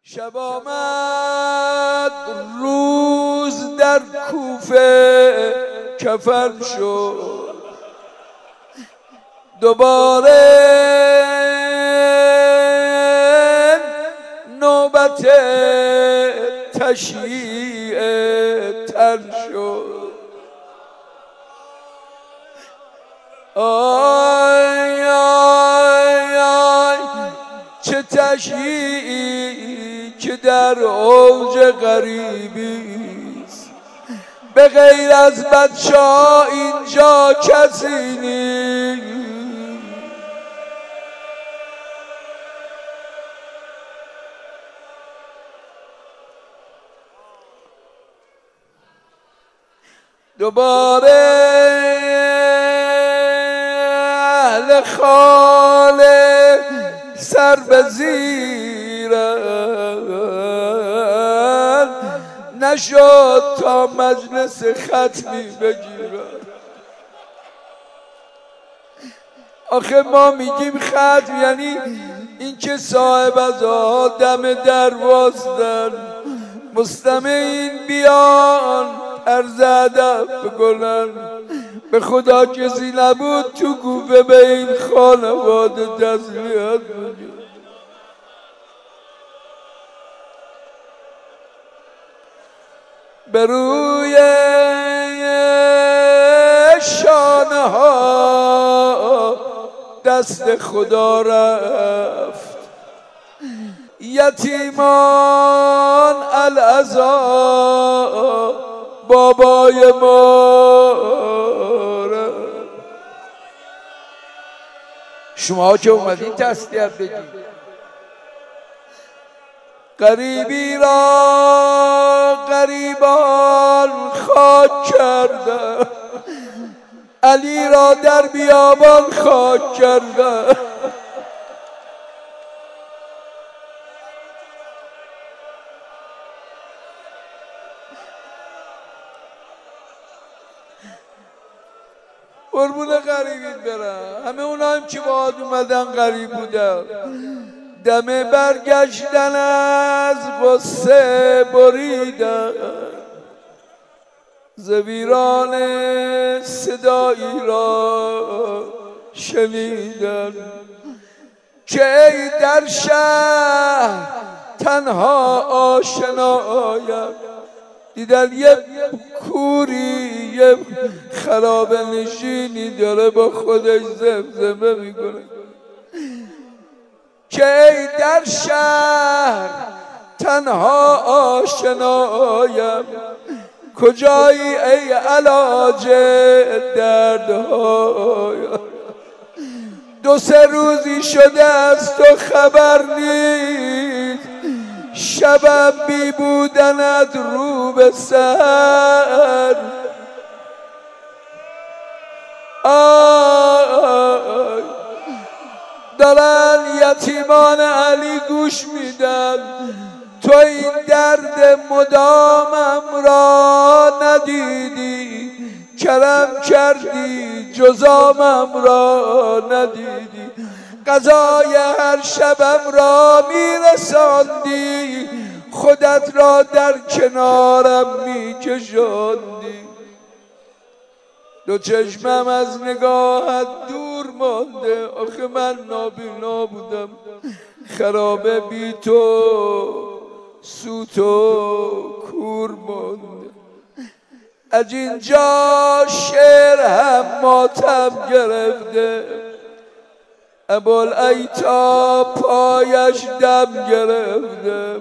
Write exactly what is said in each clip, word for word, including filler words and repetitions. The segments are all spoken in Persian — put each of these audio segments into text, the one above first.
شب آمد روز در کوفه کفن شد، دوباره نوبت تشییع تن شد. آی آی آی چه تشییعی که در اوج غریبیست، به غیر از بچه‌ها اینجا کسی نیست. دوباره اهل خاله سر به زیرن، نشد تا مجلس ختمی بگیرن. آخه ما میگیم ختم یعنی این که صاحب از آدم دروازدن، مستمعین بیان عرض ادب بکنن. به خدا کسی نبود تو کوفه به این خانواده تسلیت بگه. به روی شانه ها دست خدا رفت، یتیمان العزا بابای ما. شما که اومدین تسلیت بگید. غریبی را غریبان خاک کردن، علی را در بیابان خاک کردن. قربون غریبید برم. همه اونا هم که باهات اومدن غریب بودن، دم برگشتن از غصه بریدن، ز ویران صدایی را شنیدن که ای در شهر تنها آشنایم. دیدن یه کوری یه خرابه نشینی داره با خودش زمزمه میکنه که ای در شهر تنها آشنایم، کجایی ای علاج دردهایم. دو سه روزی شده از تو خبر نیست، شبم بی بودنت رو به سر. آی دارن یتیمان علی گوش میدن، تو این درد مدامم را ندیدی، کرم کردی جزامم را ندیدی، قضای هر شبم را میرساندی، خودت را در کنارم میکشاندی. دو چشمم از نگاهت دور مانده، آخه من نابینا بودم، خرابه بی تو سوت و کور مانده. از اینجا شعر هم ماتم گرفته، ابوالعیتا پایش دم گرفته.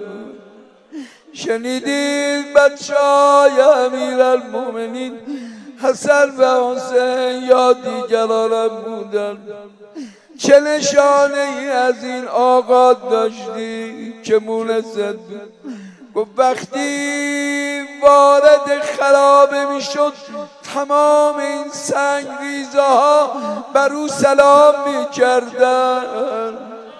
شنیدید بچه‌های امیرالمومنین حسن و حسین یا دیگرانم بودن، چه نشانه ای از این آقا داشتی که مونست بود؟ گفت وقتی وارد خرابه میشد تمام این سنگ ریزه ها بر او سلام میکردن.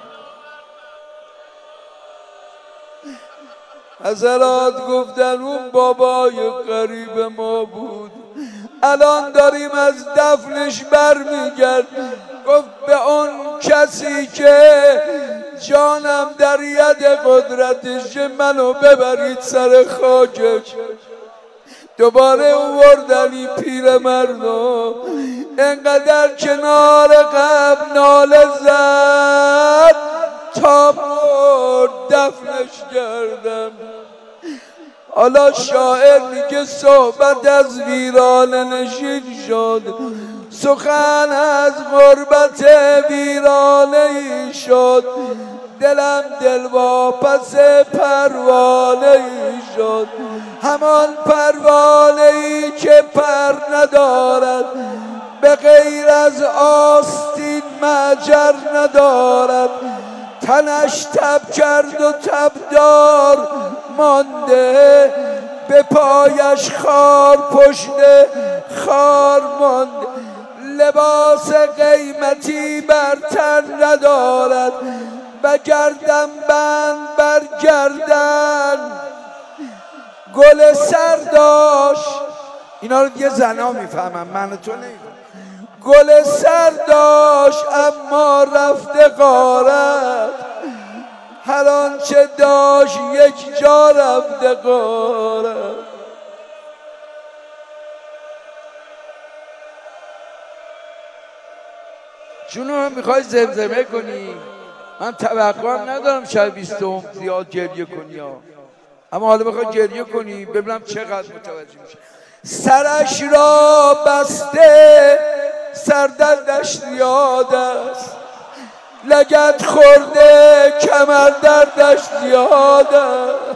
حضرات گفتن اون بابای غریب ما بود، الان داریم از دفنش برمیگردیم. گفت به اون کسی که جانم در ید قدرتش منو ببرید سر خاکش. دوباره اوورد علی پیر مردم انقدر کنار قبر ناله زد تا مرد دفنش کردم. حالا شاعر میگه صحبت از ویرانه نشین شد، سخن از غربت ویرانه ای شد، دلم دل واپس پروانه ای شد، همان پروانه ای که پر ندارد، به غیر از آستین مجر ندارد، تنش تب کرد و تبدار مانده، به پایش خار پشت خار مانده، لباس قیمتی بر تن ندارد و گردن بند بر گردن گل سر داشت. اینا رو دیگه زنا میفهمم، من تو نمیفهمم. گل سر داشت اما رفته غارت، هر آنچه داشت یک جا رفته غارت. چونو میخوای زمزمه کنی؟ من توقع هم ندارم شب بیستم زیاد گریه کنی ها. اما حالا بخوای گریه کنی ببینم چقدر متوجه میشه. سرش را بسته سردردش زیاد است، لگد خورده کمر دردش زیاد است،